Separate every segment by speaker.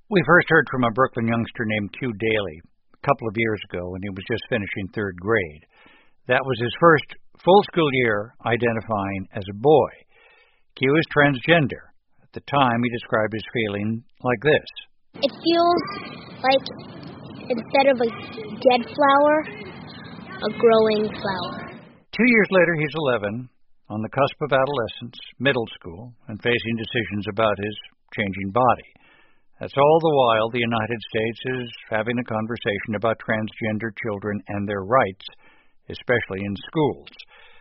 Speaker 1: We first heard from a Brooklyn youngster named Q Daly a couple of years ago when he was just finishing third grade. That was his first full school year identifying as a boy. Q is transgender. At the time, he described his feeling like this.
Speaker 2: It feels like instead of a dead flower, a growing flower.
Speaker 1: 2 years later, he's 11, on the cusp of adolescence, middle school, and facing decisions about his changing body. That's all the while the United States is having a conversation about transgender children and their rights, especially in schools.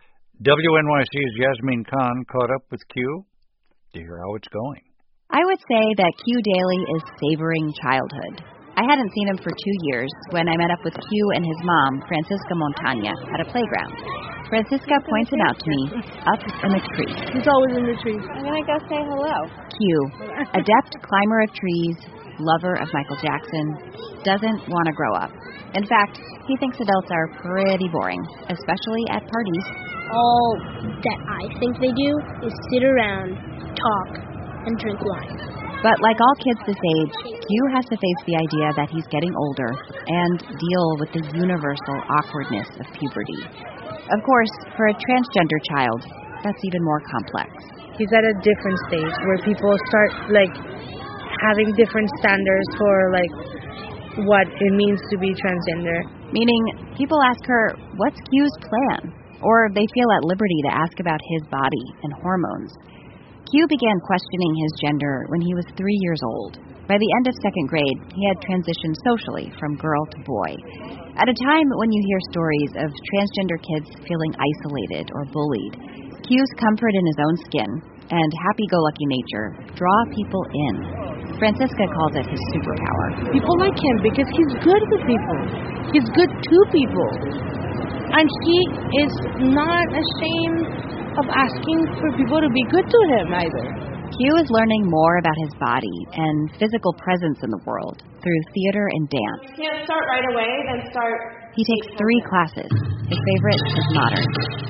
Speaker 1: WNYC's Yasmin Khan caught up with Q to hear how it's going.
Speaker 3: I would say that Q Daly is savoring childhood. I hadn't seen him for 2 years when I met up with Q and his mom, Francisca Montaña, at a playground. Francisca points him out to me, up in the tree.
Speaker 4: He's always in the tree.
Speaker 3: I'm going to go say hello. Q, adept climber of trees, lover of Michael Jackson, doesn't want to grow up. In fact, he thinks adults are pretty boring, especially at parties.
Speaker 2: All that I think they do is sit around, talk, and drink wine.
Speaker 3: But like all kids this age, Q has to face the idea that he's getting older and deal with the universal awkwardness of puberty. Of course, for a transgender child, that's even more complex.
Speaker 4: He's at a different stage where people start, having different standards for, what it means to be transgender.
Speaker 3: Meaning, people ask her, what's Q's plan? Or they feel at liberty to ask about his body and hormones. Q began questioning his gender when he was 3 years old. By the end of second grade, he had transitioned socially from girl to boy. At a time when you hear stories of transgender kids feeling isolated or bullied, Q's comfort in his own skin and happy-go-lucky nature draw people in. Francisca calls it his superpower.
Speaker 4: People like him because he's good with people. He's good to people. And he is not ashamed of asking for people to be good to him either.
Speaker 3: Q is learning more about his body and physical presence in the world through theater and dance.
Speaker 5: Can't start right away, then start.
Speaker 3: He takes 3 classes. His favorite is modern.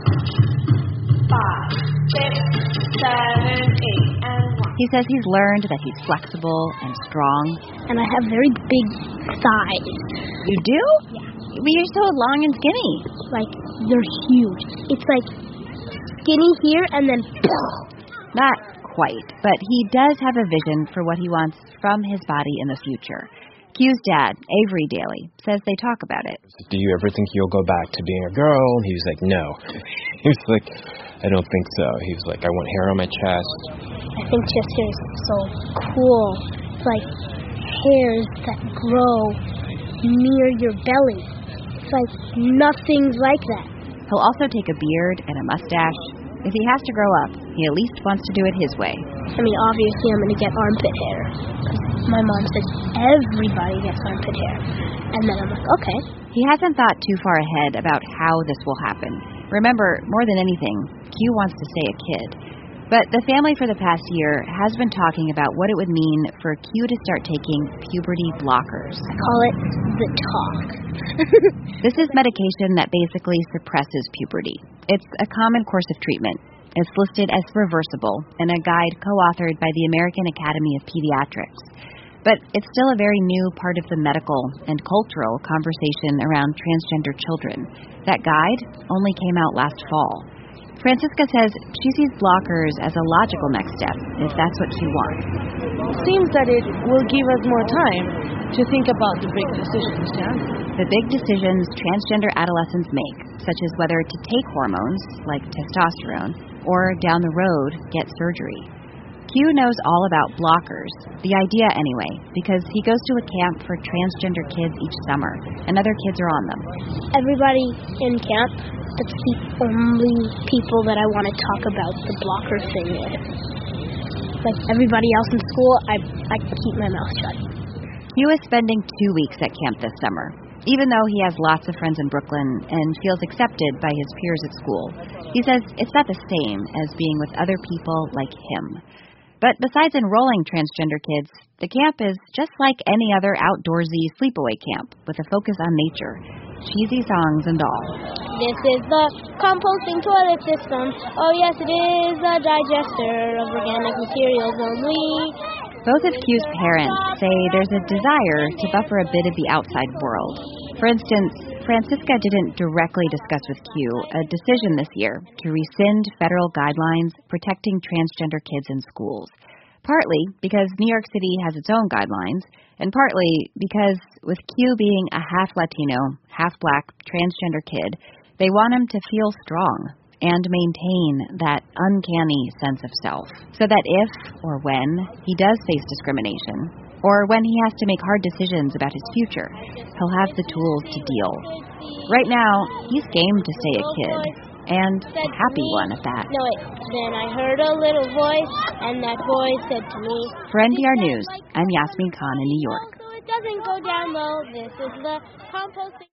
Speaker 5: 5, 6, 7, 8, and 1.
Speaker 3: He says he's learned that he's flexible and strong.
Speaker 2: And I have very big thighs.
Speaker 3: You do?
Speaker 2: Yeah.
Speaker 3: But you're so long and skinny.
Speaker 2: They're huge. It's skinny here and then...
Speaker 3: Not quite, but he does have a vision for what he wants from his body in the future. Q's dad, Avery Daly, says they talk about it.
Speaker 6: Do you ever think you'll go back to being a girl? And he was like, no. He was like, I don't think so. He was like, I want hair on my chest.
Speaker 2: I think chest hair is so cool. It's like hairs that grow near your belly. It's like nothing's like that.
Speaker 3: He'll also take a beard and a mustache. If he has to grow up, he at least wants to do it his way.
Speaker 2: Obviously I'm going to get armpit hair. My mom said everybody gets armpit hair. And then I'm like, okay.
Speaker 3: He hasn't thought too far ahead about how this will happen. Remember, more than anything, Q wants to stay a kid. But the family for the past year has been talking about what it would mean for Q to start taking puberty blockers.
Speaker 2: I call it the talk.
Speaker 3: This is medication that basically suppresses puberty. It's a common course of treatment. It's listed as reversible in a guide co-authored by the American Academy of Pediatrics. But it's still a very new part of the medical and cultural conversation around transgender children. That guide only came out last fall. Francisca says she sees blockers as a logical next step, if that's what she wants.
Speaker 4: It seems that it will give us more time to think about the big decisions, yeah?
Speaker 3: The big decisions transgender adolescents make, such as whether to take hormones, like testosterone, or down the road, get surgery. Q knows all about blockers, the idea anyway, because he goes to a camp for transgender kids each summer, and other kids are on them.
Speaker 2: Everybody in camp, that's the only people that I want to talk about the blocker thing with. Everybody else in school, I keep my mouth shut.
Speaker 3: Q is spending 2 weeks at camp this summer. Even though he has lots of friends in Brooklyn and feels accepted by his peers at school, he says it's not the same as being with other people like him. But besides enrolling transgender kids, the camp is just like any other outdoorsy sleepaway camp with a focus on nature, cheesy songs and all.
Speaker 2: This is the composting toilet system. Oh yes, it is a digester of organic materials only.
Speaker 3: Both of Q's parents say there's a desire to buffer a bit of the outside world. For instance, Francisca didn't directly discuss with Q a decision this year to rescind federal guidelines protecting transgender kids in schools, partly because New York City has its own guidelines, and partly because with Q being a half-Latino, half-black transgender kid, they want him to feel strong and maintain that uncanny sense of self, so that if or when he does face discrimination, or when he has to make hard decisions about his future, he'll have the tools to deal. Right now, he's game to stay a kid, and a happy one at that.
Speaker 2: Then I heard a little voice, and that voice said to me,
Speaker 3: For NPR News, I'm Yasmin Khan in New York.
Speaker 2: So it doesn't go down low. This is the composting.